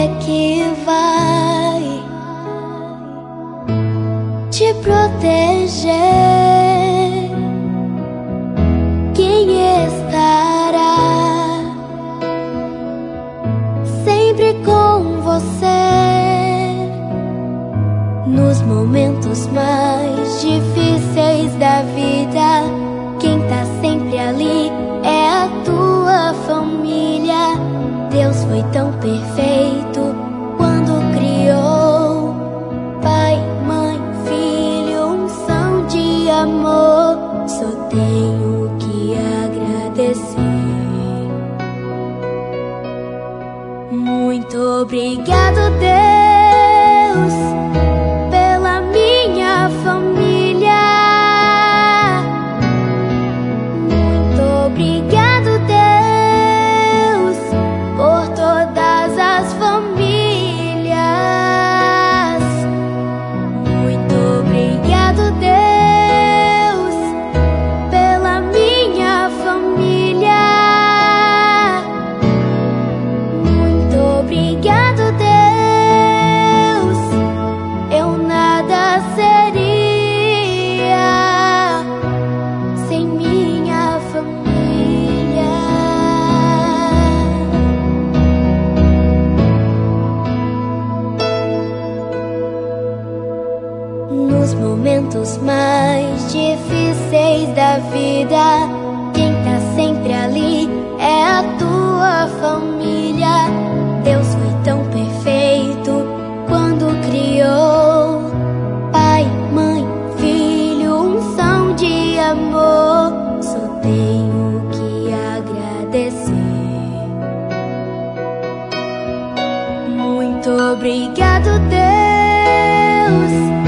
é que vai te proteger? Quem estará sempre com você nos momentos mais difíceis da vida? Quem tá sempre ali é a tua família. Deus foi tão perfeito quando criou pai, mãe, filho, unção de amor. Só tenho que agradecer. Muito obrigado, Deus, pela minha família. Muito obrigado, Deus, por todas as famílias. Muito obrigado, Deus, pela minha família. Muito obrigado, Deus, eu nada seria sem minha família. Nos momentos mais difíceis da vida, quem tá sempre ali é a tua família. Deus foi tão perfeito quando criou pai, mãe, filho, unção de amor. Só tenho que agradecer. Muito obrigado, Deus,